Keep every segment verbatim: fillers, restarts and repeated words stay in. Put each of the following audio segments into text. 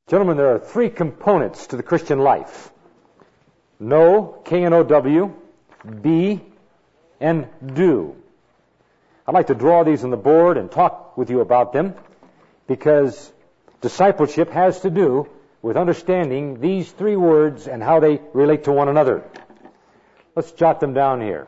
Gentlemen, there are three components to the Christian life. Know, K N O W, be, and do. I'd like to draw these on the board and talk with you about them because discipleship has to do with understanding these three words and how they relate to one another. Let's jot them down here.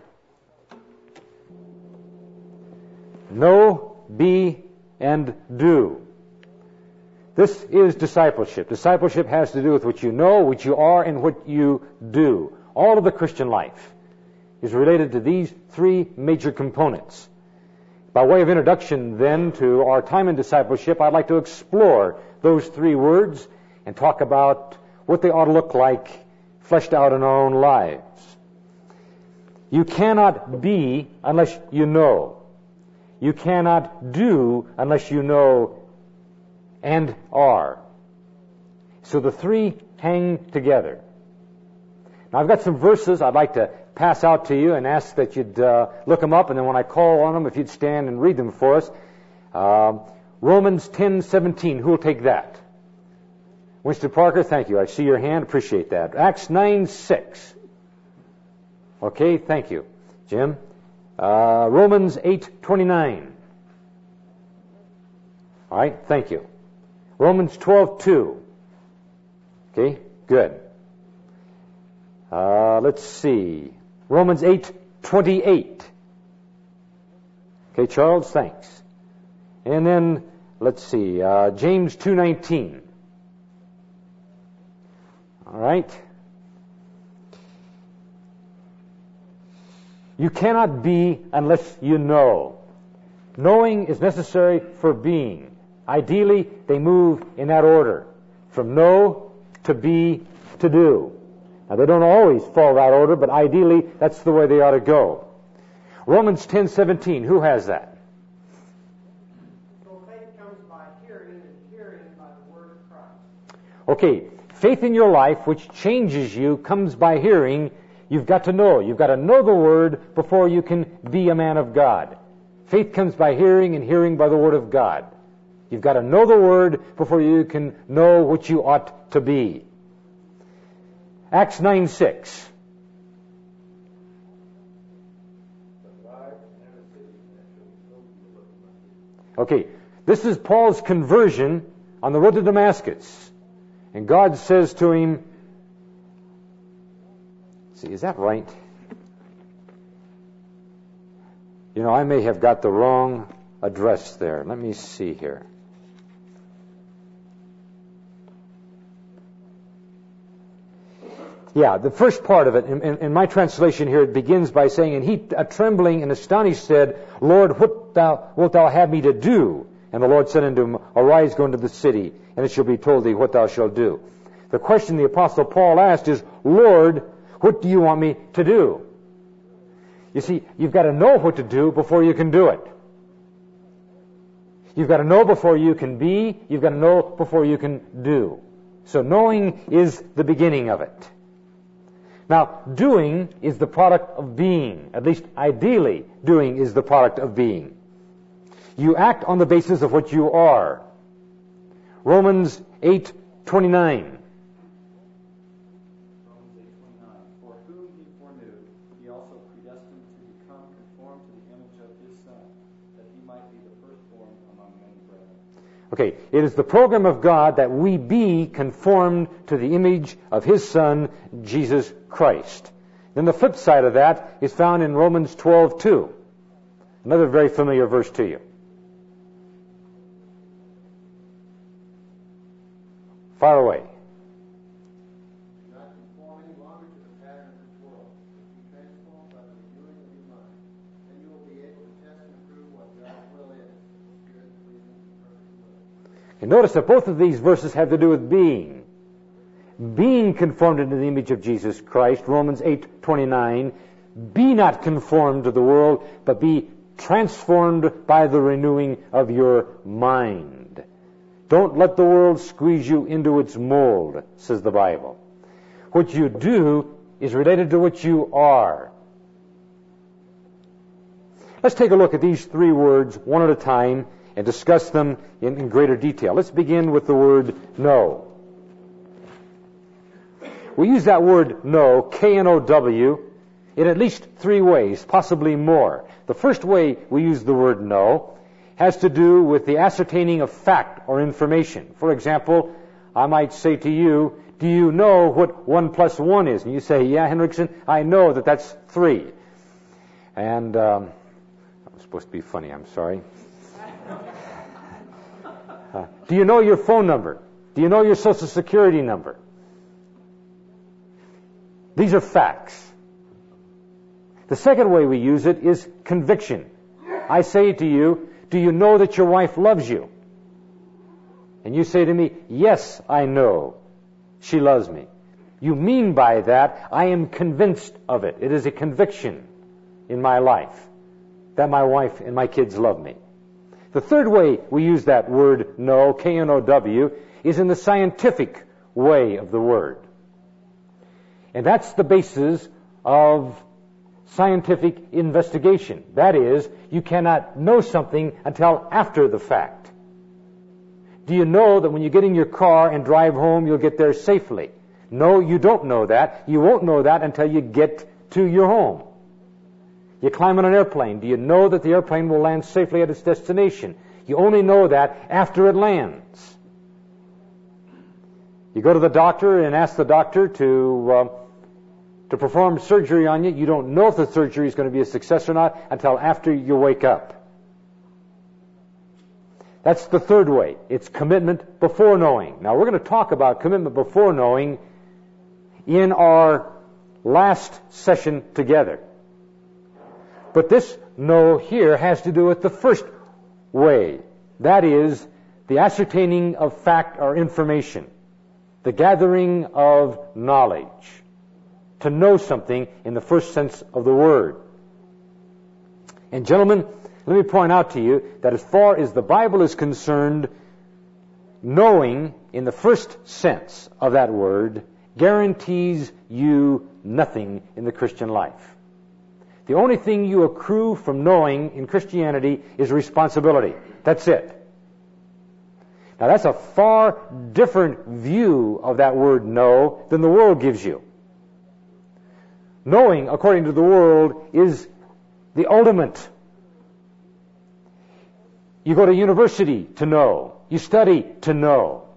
Know, be, and do. This is discipleship. Discipleship has to do with what you know, what you are, and what you do. All of the Christian life is related to these three major components. By way of introduction, then, to our time in discipleship, I'd like to explore those three words and talk about what they ought to look like fleshed out in our own lives. You cannot be unless you know. You cannot do unless you know and are. So the three hang together. Now I've got some verses I'd like to pass out to you and ask that you'd uh, look them up, and then when I call on them, if you'd stand and read them for us. Uh, Romans ten seventeen, who will take that? Winston Parker, thank you. I see your hand. Appreciate that. Acts nine six. Okay, thank you. Jim. Uh, Romans eight twenty-nine. All right, thank you. Romans twelve two. Okay, good. Uh, let's see. Romans eight twenty-eight. Okay, Charles, thanks. And then, let's see, uh, James two nineteen. All right. You cannot be unless you know. Knowing is necessary for being. Ideally, they move in that order. From know to be to do. Now, they don't always follow that order, but ideally, that's the way they ought to go. Romans ten seventeen, who has that? So faith comes by hearing, and hearing by the word of Christ. Okay, faith in your life, which changes you, comes by hearing. You've got to know. You've got to know the Word before you can be a man of God. Faith comes by hearing, and hearing by the Word of God. You've got to know the Word before you can know what you ought to be. Acts nine six. Okay, this is Paul's conversion on the road to Damascus. And God says to him, see, is that right? You know, I may have got the wrong address there. Let me see here. Yeah, the first part of it, in, in, in my translation here, it begins by saying, and he, uh, trembling and astonished, said, Lord, what thou, wilt thou have me to do? And the Lord said unto him, Arise, go into the city, and it shall be told thee what thou shalt do. The question the Apostle Paul asked is, Lord, what do you want me to do? You see, you've got to know what to do before you can do it. You've got to know before you can be. You've got to know before you can do. So knowing is the beginning of it. Now, doing is the product of being. At least, ideally, doing is the product of being. You act on the basis of what you are. Romans eight twenty-nine. Okay, it is the program of God that we be conformed to the image of His Son, Jesus Christ. Then the flip side of that is found in Romans twelve two. Another very familiar verse to you. Far away. Not conform any longer to the pattern of this world, but be transformed by the renewing of your mind. Then you will be able to test and approve what God's will is, good, pleasing, and perfect will. And notice that both of these verses have to do with being. Being conformed into the image of Jesus Christ, Romans eight twenty-nine. Be not conformed to the world, but be transformed by the renewing of your mind. Don't let the world squeeze you into its mold, says the Bible. What you do is related to what you are. Let's take a look at these three words one at a time and discuss them in, in greater detail. Let's begin with the word know. We use that word know, K N O W, in at least three ways, possibly more. The first way we use the word know has to do with the ascertaining of fact or information. For example, I might say to you, do you know what one plus one is? And you say, yeah, Henriksen, I know that that's three. And um, that was supposed to be funny, I'm sorry. Uh, do you know your phone number? Do you know your Social Security number? These are facts. The second way we use it is conviction. I say to you, do you know that your wife loves you? And you say to me, yes, I know she loves me. You mean by that, I am convinced of it. It is a conviction in my life that my wife and my kids love me. The third way we use that word know, K N O W, is in the scientific way of the word. And that's the basis of scientific investigation. That is, you cannot know something until after the fact. Do you know that when you get in your car and drive home, you'll get there safely? No, you don't know that. You won't know that until you get to your home. You climb on an airplane. Do you know that the airplane will land safely at its destination? You only know that after it lands. You go to the doctor and ask the doctor to uh, to perform surgery on you. You don't know if the surgery is going to be a success or not until after you wake up. That's the third way. It's commitment before knowing. Now, we're going to talk about commitment before knowing in our last session together. But this know here has to do with the first way. That is, the ascertaining of fact or information. The gathering of knowledge. To know something in the first sense of the word. And gentlemen, let me point out to you that as far as the Bible is concerned, knowing in the first sense of that word guarantees you nothing in the Christian life. The only thing you accrue from knowing in Christianity is responsibility. That's it. Now that's a far different view of that word know than the world gives you. Knowing, according to the world, is the ultimate. You go to university to know. You study to know.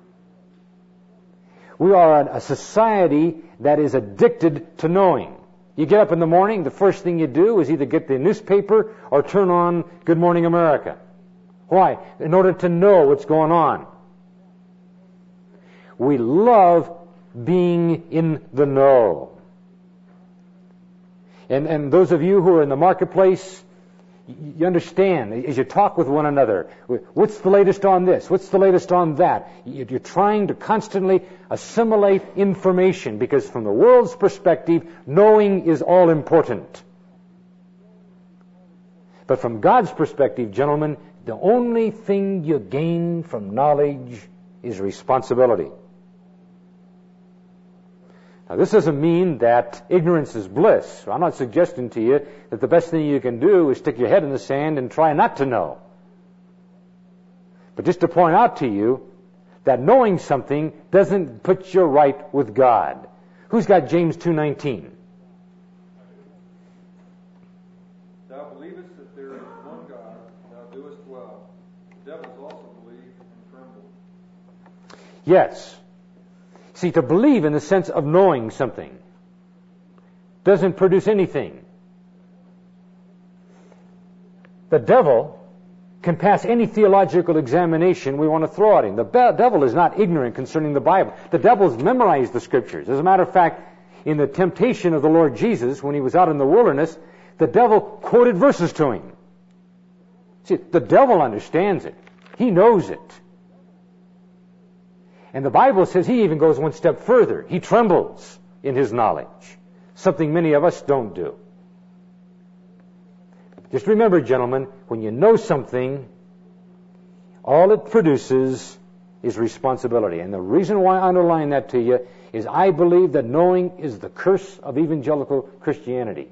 We are a society that is addicted to knowing. You get up in the morning, the first thing you do is either get the newspaper or turn on Good Morning America. Why? In order to know what's going on. We love being in the know. And, and those of you who are in the marketplace, you understand, as you talk with one another, what's the latest on this? What's the latest on that? You're trying to constantly assimilate information because from the world's perspective, knowing is all important. But from God's perspective, gentlemen, the only thing you gain from knowledge is responsibility. Now, this doesn't mean that ignorance is bliss. I'm not suggesting to you that the best thing you can do is stick your head in the sand and try not to know. But just to point out to you that knowing something doesn't put you right with God. Who's got James two nineteen? Thou believest that there is one God, thou doest well. The devils also believe and tremble. Yes. See, to believe in the sense of knowing something doesn't produce anything. The devil can pass any theological examination we want to throw at him. The be- devil is not ignorant concerning the Bible. The devil's memorized the Scriptures. As a matter of fact, in the temptation of the Lord Jesus, when he was out in the wilderness, the devil quoted verses to him. See, the devil understands it. He knows it. And the Bible says he even goes one step further. He trembles in his knowledge, something many of us don't do. Just remember, gentlemen, when you know something, all it produces is responsibility. And the reason why I underline that to you is I believe that knowing is the curse of evangelical Christianity.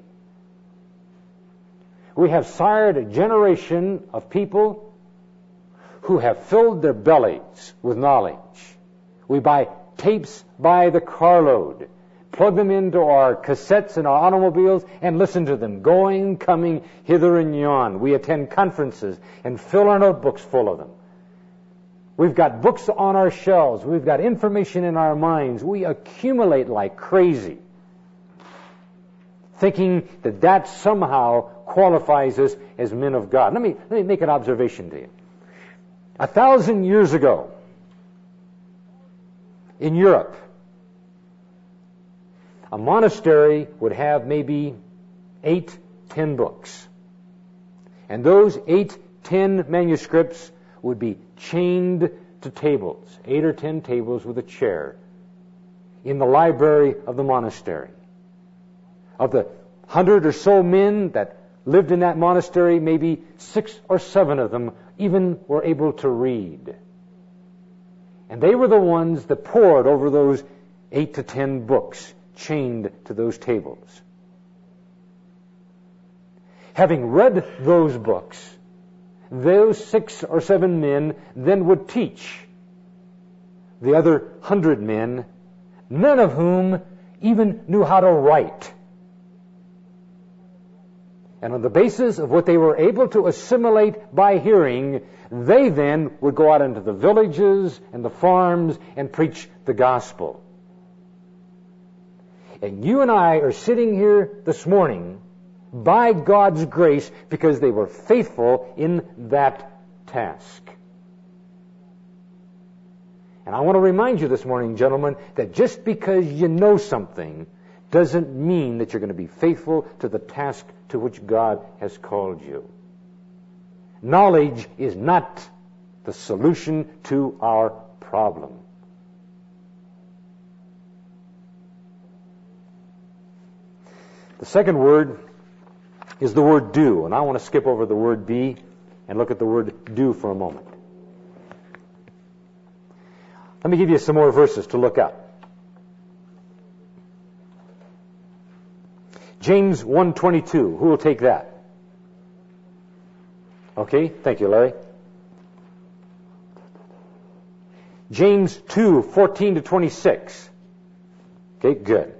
We have sired a generation of people who have filled their bellies with knowledge. We buy tapes by the carload, plug them into our cassettes in our automobiles, and listen to them, going, coming, hither and yon. We attend conferences and fill our notebooks full of them. We've got books on our shelves. We've got information in our minds. We accumulate like crazy, thinking that that somehow qualifies us as men of God. Let me, let me make an observation to you. A thousand years ago, in Europe, a monastery would have maybe eight, ten books. And those eight, ten manuscripts would be chained to tables, eight or ten tables with a chair, in the library of the monastery. Of the hundred or so men that lived in that monastery, maybe six or seven of them even were able to read. And they were the ones that pored over those eight to ten books chained to those tables. Having read those books, those six or seven men then would teach the other hundred men, none of whom even knew how to write. And on the basis of what they were able to assimilate by hearing, they then would go out into the villages and the farms and preach the gospel. And you and I are sitting here this morning by God's grace because they were faithful in that task. And I want to remind you this morning, gentlemen, that just because you know something doesn't mean that you're going to be faithful to the task to which God has called you. Knowledge is not the solution to our problem. The second word is the word do, and I want to skip over the word be and look at the word do for a moment. Let me give you some more verses to look up. James one twenty-two. Who will take that? Okay, thank you, Larry. James two fourteen to twenty-six. Okay, good.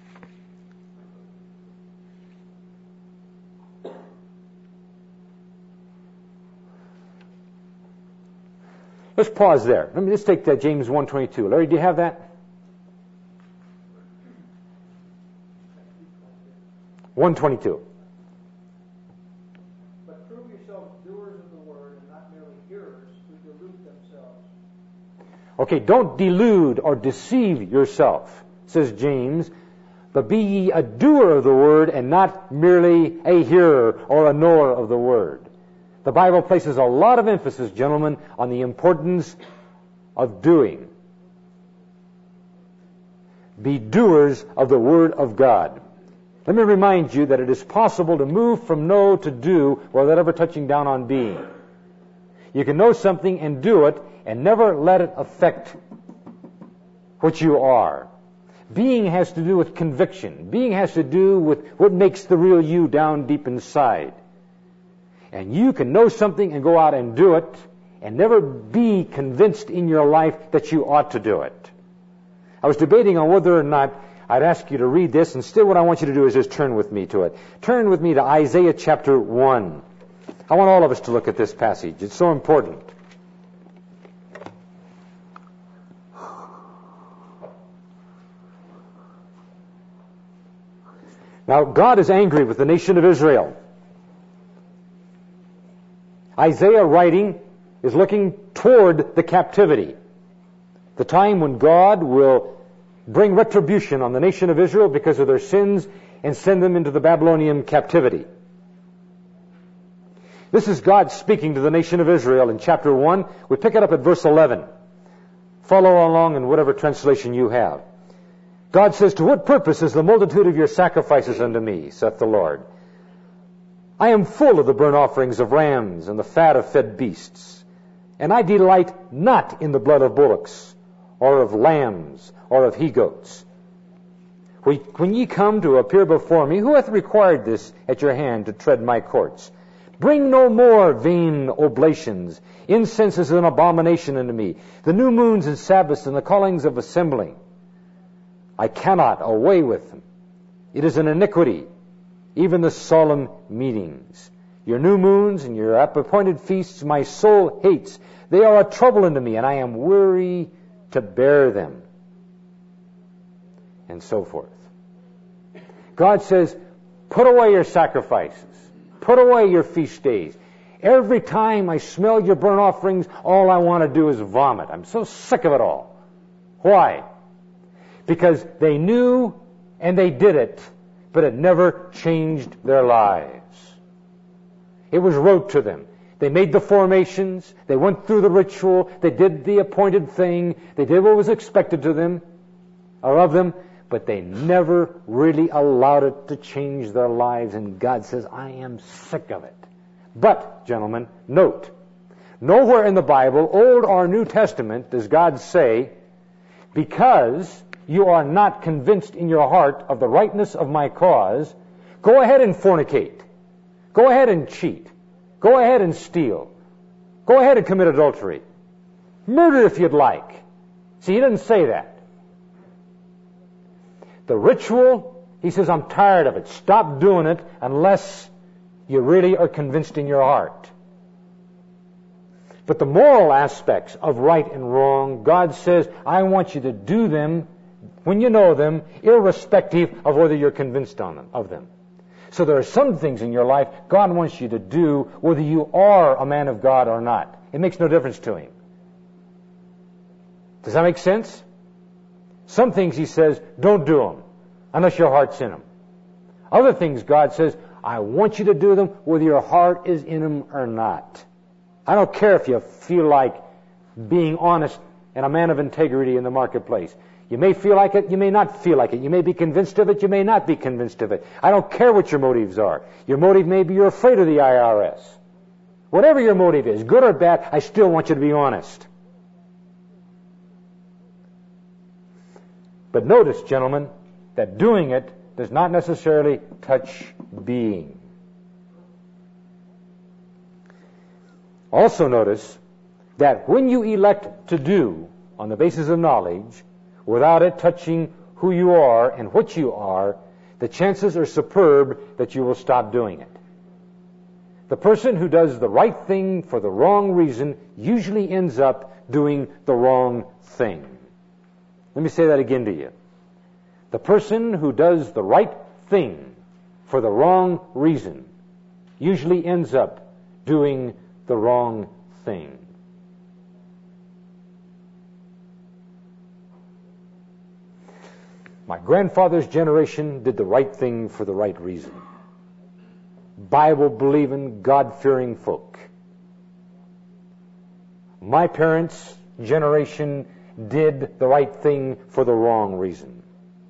Let's pause there. Let me just take that James one twenty-two. Larry, do you have that? one twenty-two. But prove yourselves doers of the word and not merely hearers who delude themselves. Okay, don't delude or deceive yourself, says James, but be ye a doer of the word and not merely a hearer or a knower of the word. The Bible places a lot of emphasis, gentlemen, on the importance of doing. Be doers of the Word of God. Let me remind you that it is possible to move from know to do without ever touching down on being. You can know something and do it and never let it affect what you are. Being has to do with conviction. Being has to do with what makes the real you down deep inside. And you can know something and go out and do it and never be convinced in your life that you ought to do it. I was debating on whether or not I'd ask you to read this. Instead, what I want you to do is just turn with me to it. Turn with me to Isaiah chapter one. I want all of us to look at this passage. It's so important. Now, God is angry with the nation of Israel. Isaiah writing is looking toward the captivity, the time when God will bring retribution on the nation of Israel because of their sins and send them into the Babylonian captivity. This is God speaking to the nation of Israel in chapter one. We pick it up at verse eleven. Follow along in whatever translation you have. God says, "To what purpose is the multitude of your sacrifices unto me, saith the Lord? I am full of the burnt offerings of rams and the fat of fed beasts, and I delight not in the blood of bullocks, or of lambs, or of he-goats. When ye come to appear before me, who hath required this at your hand to tread my courts? Bring no more vain oblations. Incense is an abomination unto me. The new moons and Sabbaths and the callings of assembling, I cannot away with them. It is an iniquity, even the solemn meetings. Your new moons and your appointed feasts my soul hates. They are a trouble unto me, and I am weary to bear them. And so forth. God says, put away your sacrifices. Put away your feast days. Every time I smell your burnt offerings, all I want to do is vomit. I'm so sick of it all. Why? Because they knew and they did it, but it never changed their lives. It was rote to them. They made the formations. They went through the ritual. They did the appointed thing. They did what was expected to them or of them, but they never really allowed it to change their lives. And God says, I am sick of it. But, gentlemen, note, nowhere in the Bible, Old or New Testament, does God say, because you are not convinced in your heart of the rightness of my cause, go ahead and fornicate. Go ahead and cheat. Go ahead and steal. Go ahead and commit adultery. Murder if you'd like. See, he doesn't say that. The ritual, he says, I'm tired of it. Stop doing it unless you really are convinced in your heart. But the moral aspects of right and wrong, God says, I want you to do them when you know them, irrespective of whether you're convinced on them, of them. So there are some things in your life God wants you to do whether you are a man of God or not. It makes no difference to him. Does that make sense? Some things he says, don't do them unless your heart's in them. Other things God says, I want you to do them whether your heart is in them or not. I don't care if you feel like being honest and a man of integrity in the marketplace. You may feel like it, you may not feel like it. You may be convinced of it, you may not be convinced of it. I don't care what your motives are. Your motive may be you're afraid of the I R S. Whatever your motive is, good or bad, I still want you to be honest. But notice, gentlemen, that doing it does not necessarily touch being. Also notice that when you elect to do on the basis of knowledge, without it touching who you are and what you are, the chances are superb that you will stop doing it. The person who does the right thing for the wrong reason usually ends up doing the wrong thing. Let me say that again to you. The person who does the right thing for the wrong reason usually ends up doing the wrong thing. My grandfather's generation did the right thing for the right reason. Bible-believing, God-fearing folk. My parents' generation did the right thing for the wrong reason.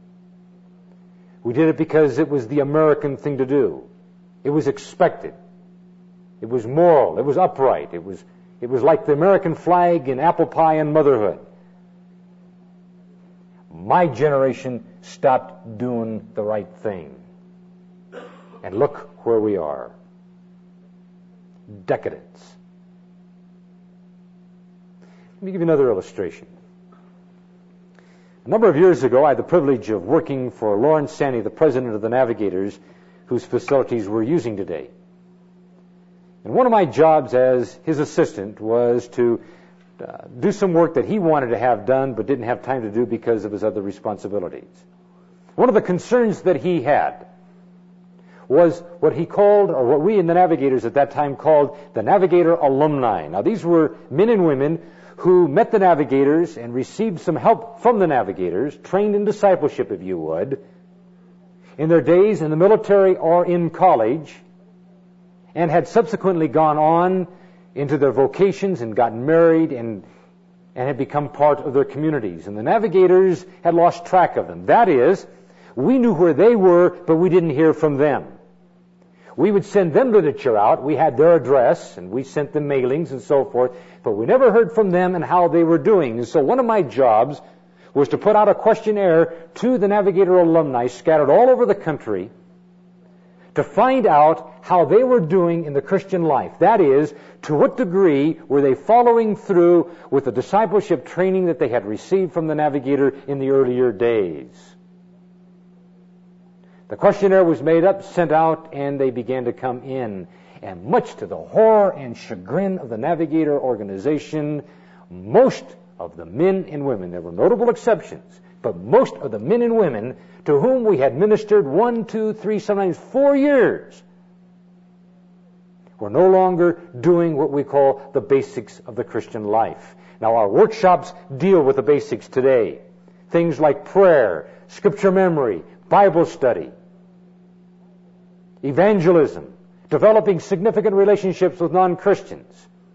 We did it because it was the American thing to do. It was expected. It was moral. It was upright. It was, it was like the American flag in apple pie and motherhood. My generation stopped doing the right thing. And look where we are. Decadence. Let me give you another illustration. A number of years ago, I had the privilege of working for Lawrence Sanney, the president of the Navigators, whose facilities we're using today. And one of my jobs as his assistant was to uh, do some work that he wanted to have done but didn't have time to do because of his other responsibilities. One of the concerns that he had was what he called, or what we in the Navigators at that time called, the Navigator alumni. Now, these were men and women who met the Navigators and received some help from the Navigators, trained in discipleship, if you would, in their days in the military or in college, and had subsequently gone on into their vocations and gotten married and, and had become part of their communities. And the Navigators had lost track of them. That is, we knew where they were, but we didn't hear from them. We would send them literature out. We had their address, and we sent them mailings and so forth, but we never heard from them and how they were doing. And so one of my jobs was to put out a questionnaire to the Navigator alumni scattered all over the country to find out how they were doing in the Christian life. That is, to what degree were they following through with the discipleship training that they had received from the Navigator in the earlier days. The questionnaire was made up, sent out, and they began to come in. And much to the horror and chagrin of the Navigator organization, most of the men and women, there were notable exceptions, but most of the men and women to whom we had ministered one, two, three, sometimes four years were no longer doing what we call the basics of the Christian life. Now, our workshops deal with the basics today. Things like prayer, scripture memory, Bible study, evangelism, developing significant relationships with non-Christians.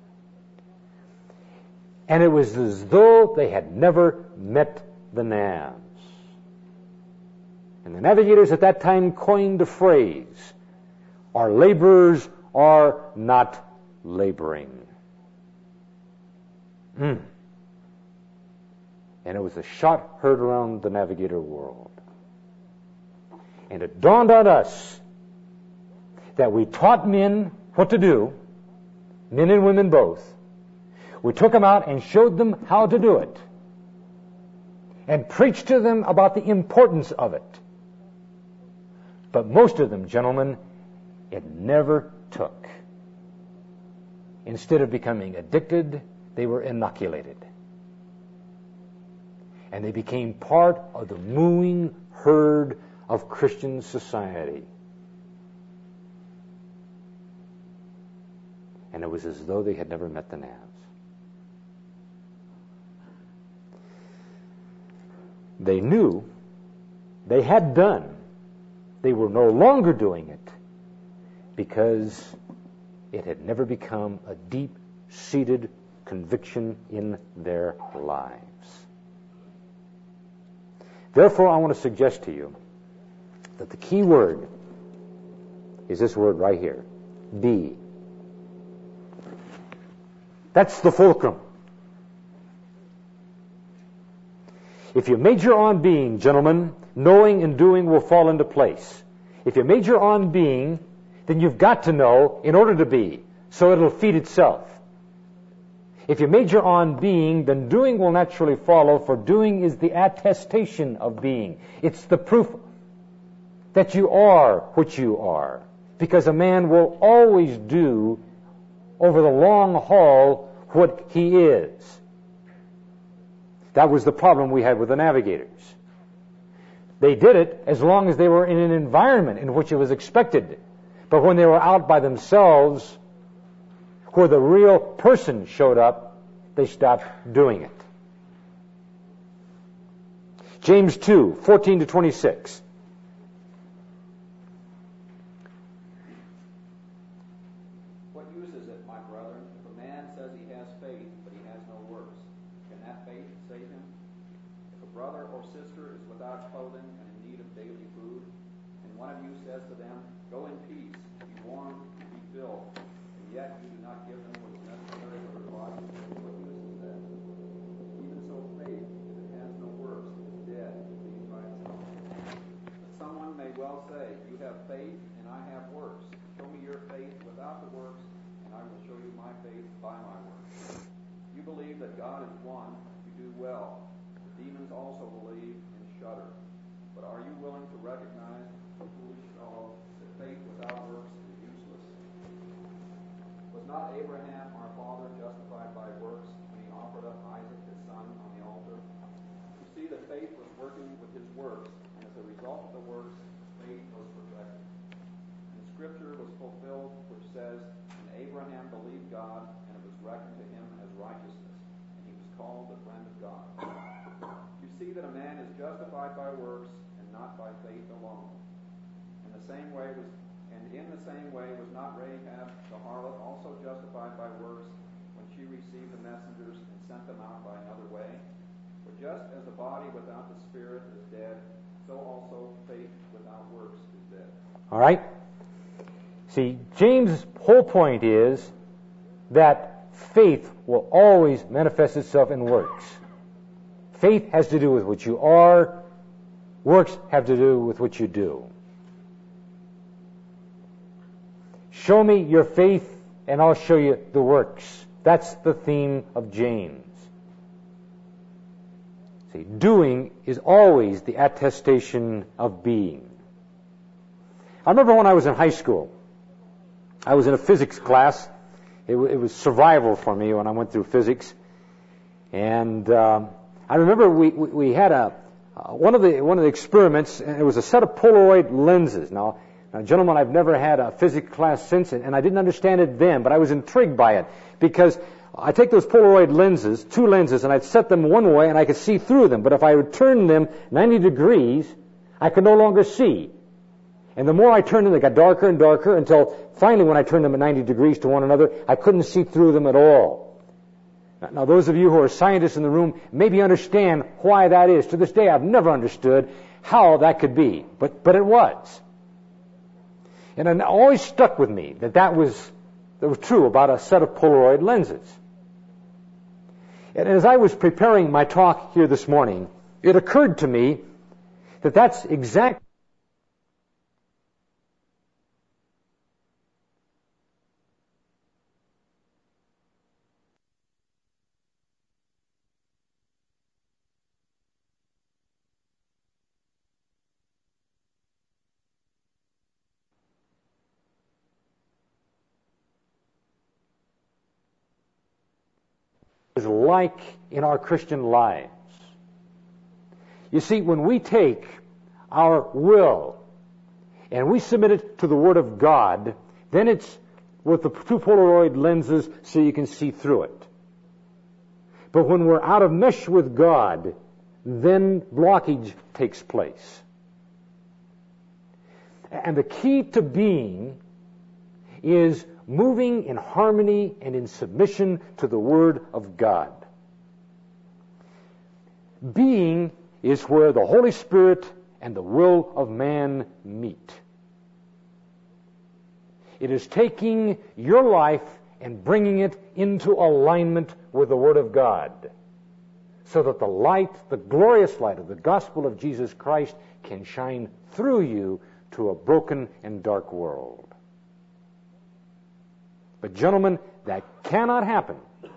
And it was as though they had never met the Navs. And the Navigators at that time coined the phrase, our laborers are not laboring. Mm. And it was a shot heard around the Navigator world. And it dawned on us that we taught men what to do, men and women both. We took them out and showed them how to do it, and preached to them about the importance of it. But most of them, gentlemen, it never took. Instead of becoming addicted, they were inoculated. And they became part of the mooing herd of Christian society. And it was as though they had never met the Navs. They knew, they had done, they were no longer doing it because it had never become a deep-seated conviction in their lives. Therefore, I want to suggest to you that the key word is this word right here, be. That's the fulcrum. If you major on being, gentlemen, knowing and doing will fall into place. If you major on being, then you've got to know in order to be, so it'll feed itself. If you major on being, then doing will naturally follow, for doing is the attestation of being. It's the proof that you are what you are. Because a man will always do, over the long haul, what he is. That was the problem we had with the Navigators. They did it as long as they were in an environment in which it was expected. But when they were out by themselves, where the real person showed up, they stopped doing it. James two, fourteen to twenty-six. What use is it, my brethren, if a man says he has faith, but he has no works? Can that faith save him? If a brother or sister is without clothing and in need of daily food, and one of you says to them, go in peace, be warmed, be filled, and yet you do not give them what is necessary for their body, what use is that? Even so, faith, if it has no works, is dead, being by itself. But someone may well say, you have faith, and I have works. Show me your faith without the works, and I will show you my faith by my works. You believe that God is one, you do well. The demons also believe and shudder. But are you willing to recognize, foolish fellow, that faith without works is useless? Was not Abraham our father justified by works when he offered up Isaac his son on the altar? You see that faith was working with his works, and as a result of the works, faith was perfected. And Scripture was fulfilled, which says, and Abraham believed God, and it was reckoned to him as righteousness, and he was called the friend of God. You see that a man is justified by works, and not by faith alone. In the same way was, and in the same way was not Rahab the harlot also justified by works when she received the messengers and sent them out by another way? For just as the body without the spirit is dead, so also faith without works is dead. All right? See, James' whole point is that faith will always manifest itself in works. Faith has to do with what you are. Works have to do with what you do. Show me your faith, and I'll show you the works. That's the theme of James. See, doing is always the attestation of being. I remember when I was in high school, I was in a physics class. It, w- it was survival for me when I went through physics. And um, I remember we, we, we had a uh, one of the one of the experiments, and it was a set of Polaroid lenses. Now, now, gentlemen, I've never had a physics class since, and I didn't understand it then, but I was intrigued by it because I take those Polaroid lenses, two lenses, and I'd set them one way, and I could see through them. But if I would turn them ninety degrees, I could no longer see. And the more I turned them, they got darker and darker until finally, when I turned them at ninety degrees to one another, I couldn't see through them at all. Now, those of you who are scientists in the room maybe understand why that is. To this day, I've never understood how that could be, but but it was. And it always stuck with me that that was, that was true about a set of Polaroid lenses. And as I was preparing my talk here this morning, it occurred to me that that's exactly is like in our Christian lives. You see, when we take our will and we submit it to the Word of God, then it's with the two Polaroid lenses so you can see through it. But when we're out of mesh with God, then blockage takes place. And the key to being is moving in harmony and in submission to the Word of God. Being is where the Holy Spirit and the will of man meet. It is taking your life and bringing it into alignment with the Word of God, so that the light, the glorious light of the gospel of Jesus Christ, can shine through you to a broken and dark world. But gentlemen, that cannot happen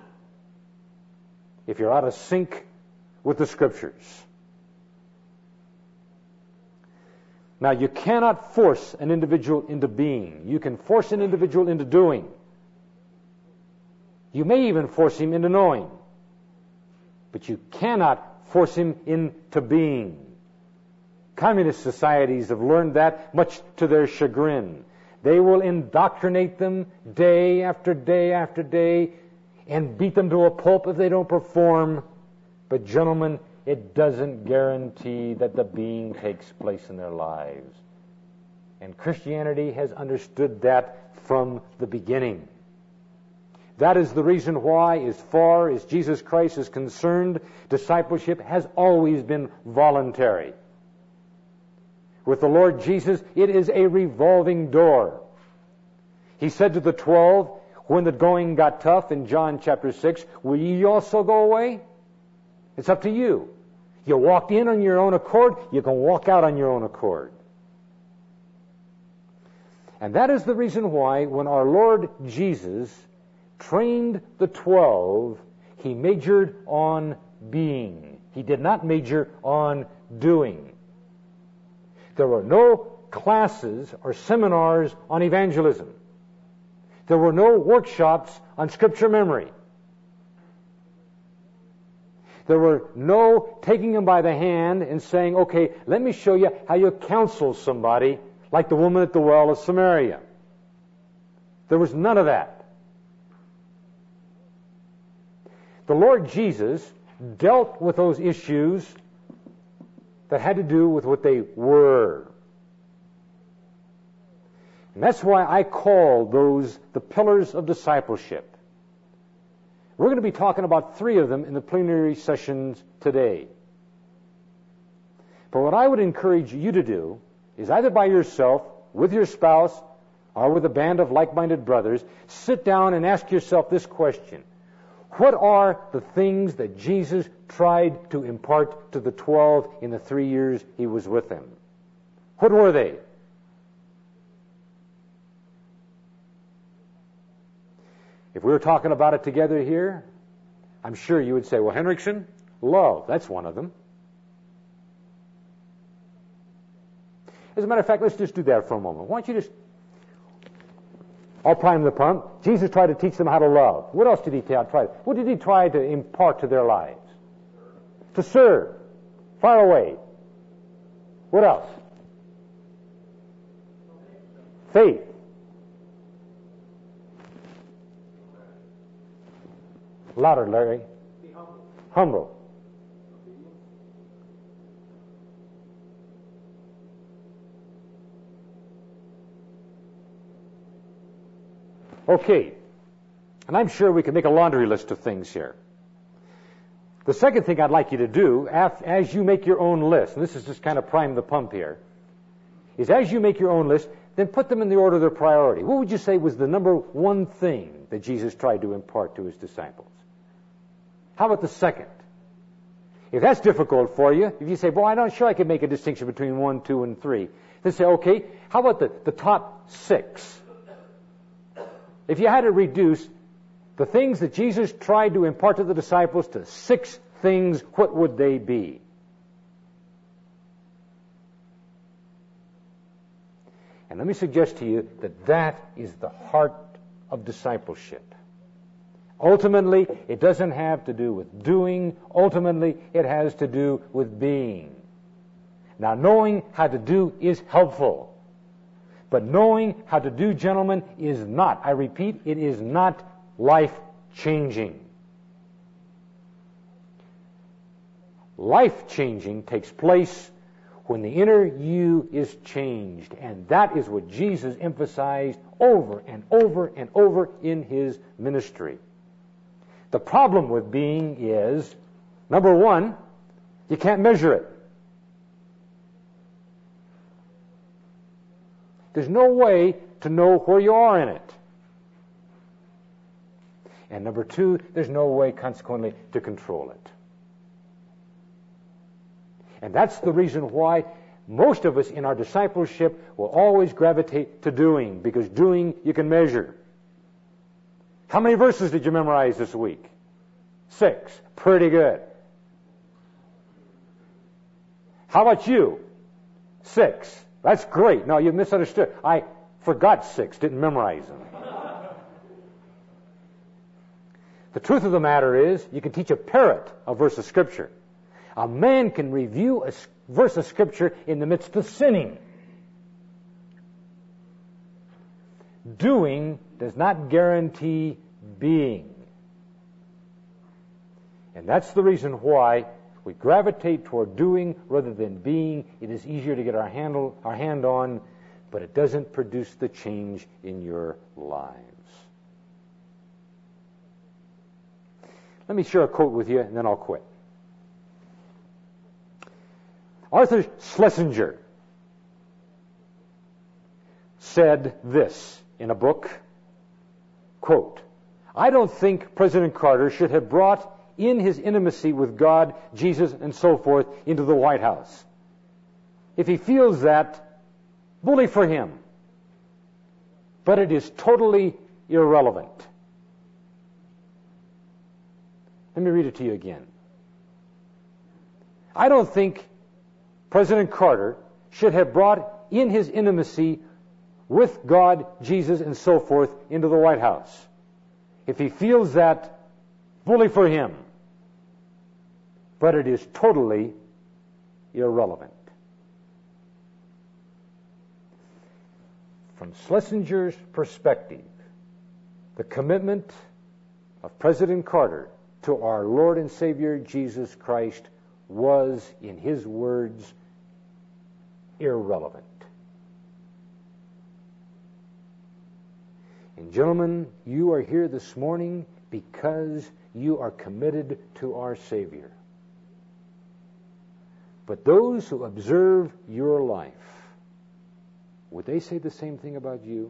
if you're out of sync with the Scriptures. Now, you cannot force an individual into being. You can force an individual into doing. You may even force him into knowing. But you cannot force him into being. Communist societies have learned that, much to their chagrin. They will indoctrinate them day after day after day and beat them to a pulp if they don't perform. But gentlemen, it doesn't guarantee that the being takes place in their lives. And Christianity has understood that from the beginning. That is the reason why, as far as Jesus Christ is concerned, discipleship has always been voluntary. With the Lord Jesus, it is a revolving door. He said to the twelve, when the going got tough in John chapter six, will ye also go away? It's up to you. You walked in on your own accord, you can walk out on your own accord. And that is the reason why when our Lord Jesus trained the twelve, He majored on being. He did not major on doing. There were no classes or seminars on evangelism. There were no workshops on Scripture memory. There were no taking them by the hand and saying, okay, let me show you how you counsel somebody, like the woman at the well of Samaria. There was none of that. The Lord Jesus dealt with those issues that had to do with what they were. And that's why I call those the pillars of discipleship. We're going to be talking about three of them in the plenary sessions today. But what I would encourage you to do is either by yourself, with your spouse, or with a band of like-minded brothers, sit down and ask yourself this question. What are the things that Jesus tried to impart to the twelve in the three years He was with them? What were they? If we were talking about it together here, I'm sure you would say, well, Henriksen, love, that's one of them. As a matter of fact, let's just do that for a moment. Why don't you just, I'll prime the pump. Jesus tried to teach them how to love. What else did he try? What did he try to impart to their lives? To serve. Far away. What else? Faith. Louder, Larry. Be humble. Humble. Okay. And I'm sure we can make a laundry list of things here. The second thing I'd like you to do, as you make your own list, and this is just kind of prime the pump here, is as you make your own list, then put them in the order of their priority. What would you say was the number one thing that Jesus tried to impart to his disciples? How about the second? If that's difficult for you, if you say, well, I'm not sure I can make a distinction between one, two, and three, then say, okay, how about the, the top six? If you had to reduce the things that Jesus tried to impart to the disciples to six things, what would they be? And let me suggest to you that that is the heart of discipleship. Ultimately, it doesn't have to do with doing. Ultimately, it has to do with being. Now, knowing how to do is helpful. But knowing how to do, gentlemen, is not, I repeat, it is not life-changing. Life-changing takes place when the inner you is changed. And that is what Jesus emphasized over and over and over in his ministry. The problem with being is, number one, you can't measure it. There's no way to know where you are in it. And number two, there's no way, consequently, to control it. And that's the reason why most of us in our discipleship will always gravitate to doing, because doing you can measure. How many verses did you memorize this week? Six. Pretty good. How about you? Six. That's great. No, you misunderstood. I forgot six, didn't memorize them. The truth of the matter is, you can teach a parrot a verse of Scripture. A man can review a verse of Scripture in the midst of sinning. Doing does not guarantee being. And that's the reason why we gravitate toward doing rather than being. It is easier to get our, handle, our hand on, but it doesn't produce the change in your lives. Let me share a quote with you, and then I'll quit. Arthur Schlesinger said this in a book, quote, I don't think President Carter should have brought in his intimacy with God, Jesus, and so forth into the White House. If he feels that, bully for him. But it is totally irrelevant. Let me read it to you again. I don't think President Carter should have brought in his intimacy with God, Jesus, and so forth into the White House. If he feels that, bully for him. But it is totally irrelevant. From Schlesinger's perspective, the commitment of President Carter to our Lord and Savior Jesus Christ was, in his words, irrelevant. And gentlemen, you are here this morning because you are committed to our Savior. But those who observe your life, would they say the same thing about you?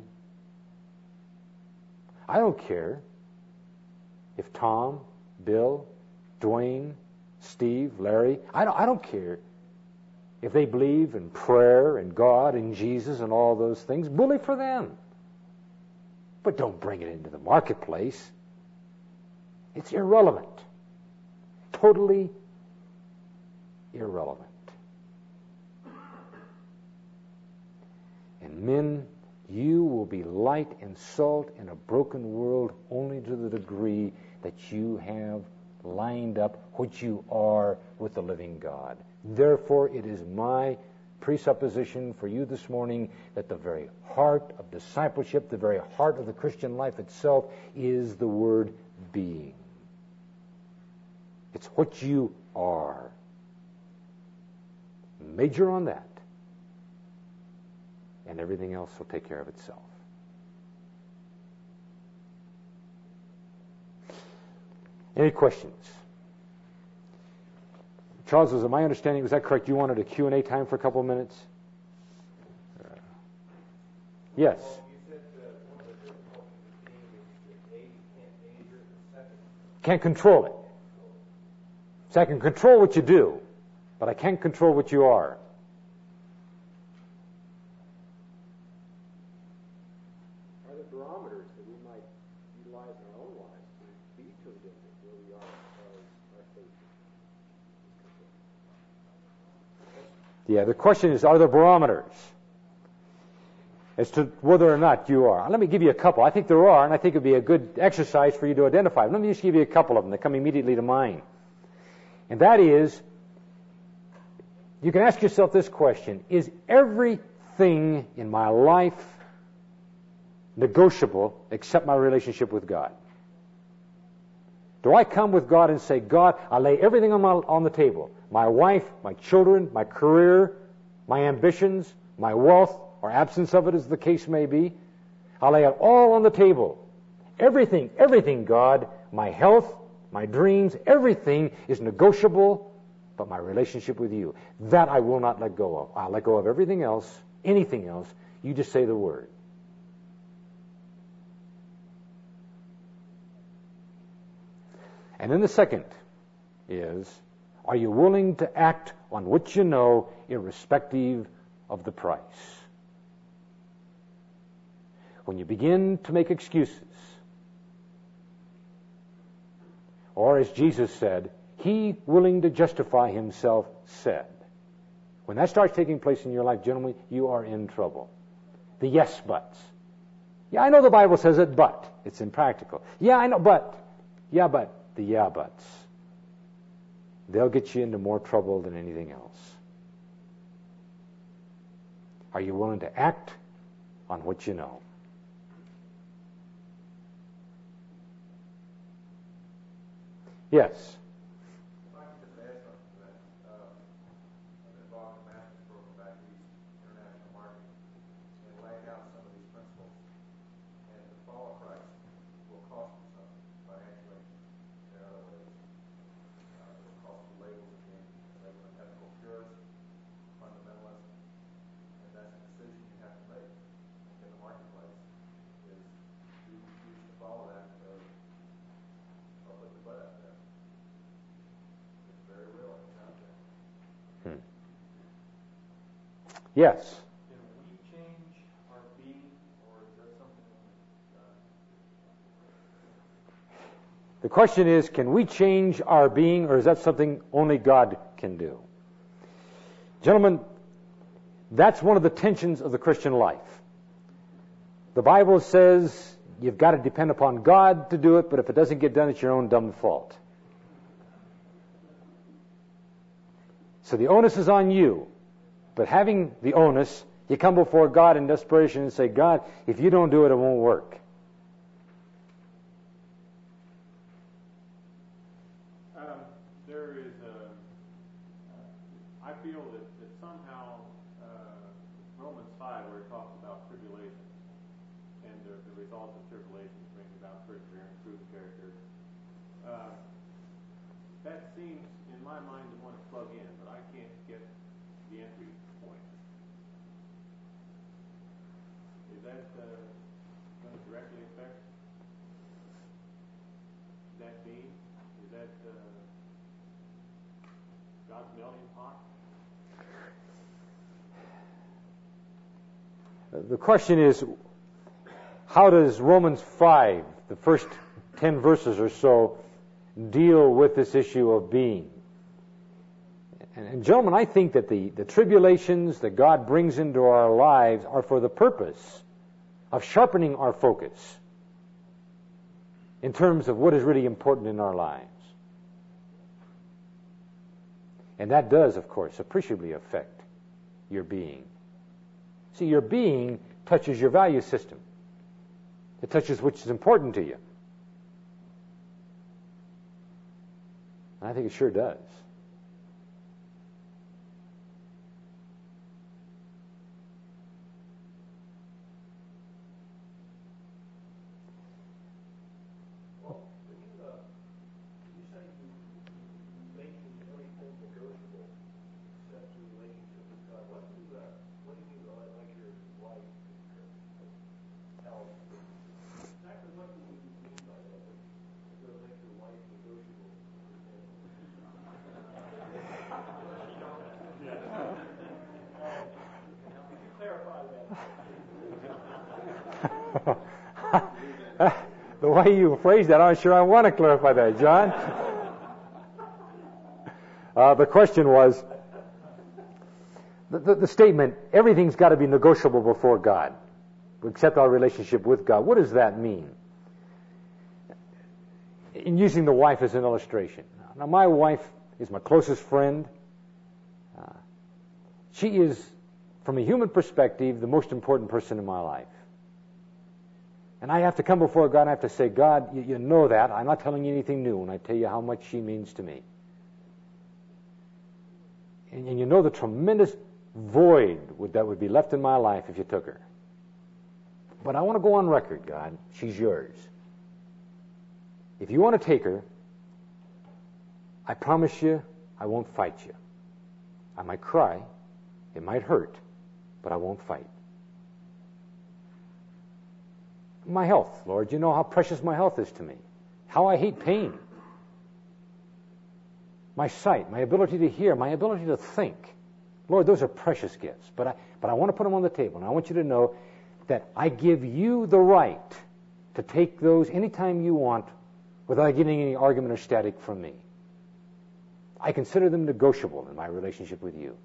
I don't care if Tom, Bill, Dwayne, Steve, Larry, I don't, I don't care if they believe in prayer and God and Jesus and all those things. Bully for them. But don't bring it into the marketplace. It's irrelevant. Totally irrelevant. And men, you will be light and salt in a broken world only to the degree that you have lined up what you are with the living God. Therefore, it is my presupposition for you this morning that the very heart of discipleship, the very heart of the Christian life itself, is the word being. It's what you are. Major on that, and everything else will take care of itself. Any questions? Charles, was it my understanding, was that correct? You wanted a Q and A time for a couple of minutes? Uh, yes. Well, you said uh, one of the difficulties of being is that A, you can't danger it, and second, Can't control it. So I can control what you do, but I can't control what you are. Are there barometers that we might utilize in our own lives to be tuned into where we are as far as our faith is concerned? Yeah, the question is, are there barometers as to whether or not you are? Let me give you a couple. I think there are, and I think it would be a good exercise for you to identify. Let me just give you a couple of them that come immediately to mind. And that is, you can ask yourself this question: is everything in my life negotiable except my relationship with God? Do I come with God and say, God, I lay everything on, my, on the table? My wife, my children, my career, my ambitions, my wealth, or absence of it as the case may be. I lay it all on the table. Everything, everything, God, my health, my dreams, everything is negotiable, but my relationship with you, that I will not let go of. I'll let go of everything else, anything else. You just say the word. And then the second is, are you willing to act on what you know, irrespective of the price? When you begin to make excuses, or as Jesus said, he willing to justify himself said. When that starts taking place in your life, gentlemen, you are in trouble. The yes buts. Yeah, I know the Bible says it, but it's impractical. Yeah, I know, but. Yeah, but. The yeah buts. They'll get you into more trouble than anything else. Are you willing to act on what you know? Yes. if I could just add something to that. Uh, I've been involved in a master's program back east, international marketing, and laying out some of these principles. And to follow Christ will cost you something financially and in other ways. Uh, it will cost you labels of being labeled an ethical purist, fundamentalist, and that's a decision you have to make in the marketplace. Is do you choose to follow that or, or put the butt out there? It's very real. It's out there. Hmm. Yes. Can we change our being, or is that something only God? The question is, can we change our being, or is that something only God can do? Gentlemen, that's one of the tensions of the Christian life. The Bible says you've got to depend upon God to do it, but if it doesn't get done, it's your own dumb fault. So the onus is on you. But having the onus, you come before God in desperation and say, God, if you don't do it, it won't work. Um, there is a, uh, I feel that, that somehow uh, Romans five, where it talks about tribulation and the, the results of tribulation bring about perseverance, proven character, uh, that seems in my mind to want to plug in, but I can't get the entry point. Is that uh, going to directly affect that being? Is that uh, God's melting pot? The question is, how does Romans five, the first ten verses or so, deal with this issue of being. And, and gentlemen, I think that the, the tribulations that God brings into our lives are for the purpose of sharpening our focus in terms of what is really important in our lives. And that does, of course, appreciably affect your being. See, your being touches your value system. It touches which is important to you. And I think it sure does. The way you phrased that, I'm sure I want to clarify that, John. Uh, the question was, the, the, the statement, everything's got to be negotiable before God, except our relationship with God. What does that mean? In using the wife as an illustration. Now, my wife is my closest friend. Uh, she is, from a human perspective, the most important person in my life. And I have to come before God and I have to say, God, you, you know that. I'm not telling you anything new when I tell you how much she means to me. And, and you know the tremendous void would, that would be left in my life if you took her. But I want to go on record, God. She's yours. If you want to take her, I promise you I won't fight you. I might cry. It might hurt. But I won't fight. My health, Lord, you know how precious my health is to me. How I hate pain. My sight, my ability to hear, my ability to think. Lord, those are precious gifts. But I, but I want to put them on the table. And I want you to know that I give you the right to take those anytime you want without getting any argument or static from me. I consider them negotiable in my relationship with you.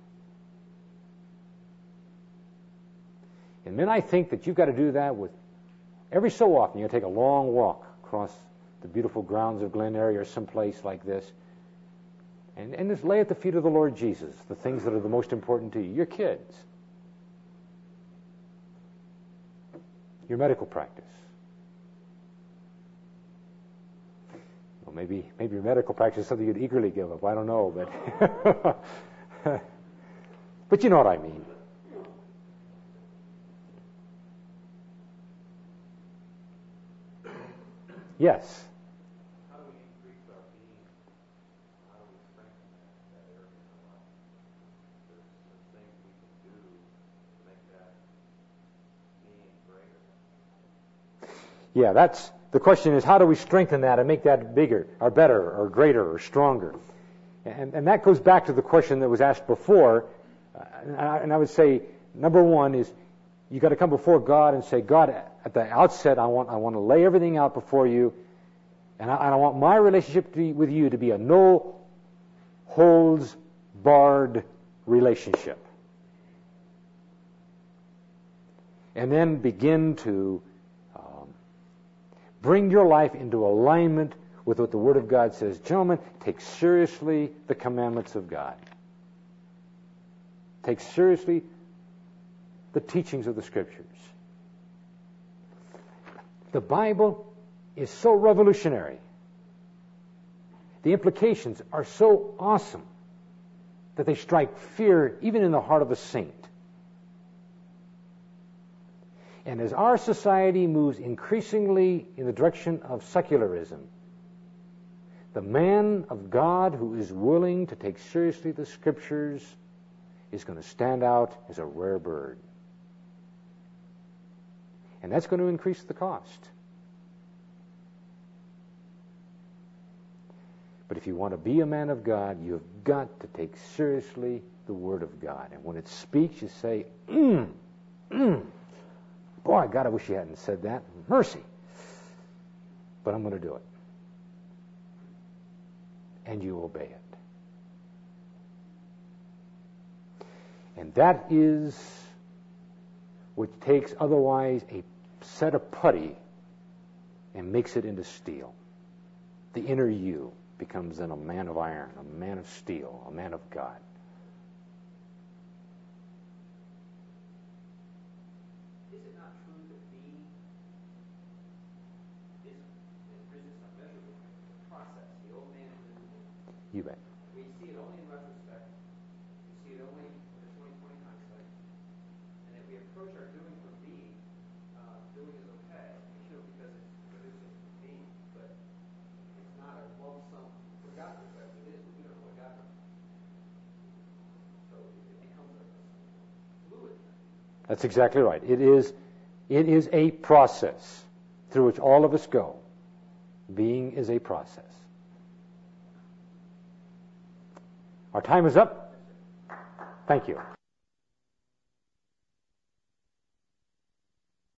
And then I think that you've got to do that with every so often. You'll take a long walk across the beautiful grounds of Glen Eyrie or someplace like this, and, and just lay at the feet of the Lord Jesus the things that are the most important to you. Your kids, your medical practice. Well, maybe maybe your medical practice is something you'd eagerly give up. I don't know, but but you know what I mean. Yes. How do we increase our being? How do we strengthen that, that area in our life? There's some things we can do to make that being greater. Yeah, that's the question is how do we strengthen that and make that bigger or better or greater or stronger? And, and that goes back to the question that was asked before. Uh, and, I, and I would say number one is you got to come before God and say, God, at the outset, I want I want to lay everything out before you, and I, and I want my relationship to be, with you to be a no holds barred relationship. And then begin to um, bring your life into alignment with what the Word of God says. Gentlemen, take seriously the commandments of God. Take seriously the teachings of the Scriptures. The Bible is so revolutionary. The implications are so awesome that they strike fear even in the heart of a saint. And as our society moves increasingly in the direction of secularism, the man of God who is willing to take seriously the Scriptures is going to stand out as a rare bird. And that's going to increase the cost. But if you want to be a man of God, you've got to take seriously the Word of God. And when it speaks, you say, mm, mm. Boy, God, I wish you hadn't said that. Mercy. But I'm going to do it. and you obey it. And that is what takes otherwise a set of putty and makes it into steel. The inner you becomes then a man of iron, a man of steel, a man of God. Is it not true that being is, is a measure of the process? The old man is in You bet. We see it only in retrospect. We see it only with a twenty twenty hindsight. And if we approach our doing from being, uh, doing is okay, you know, because it's producing being, but it's not a lump sum. For God perspective, it is, but we don't know what God does. So it becomes a fluid thing. That's exactly right. It is, it is a process through which all of us go. Being is a process. Our time is up. Thank you.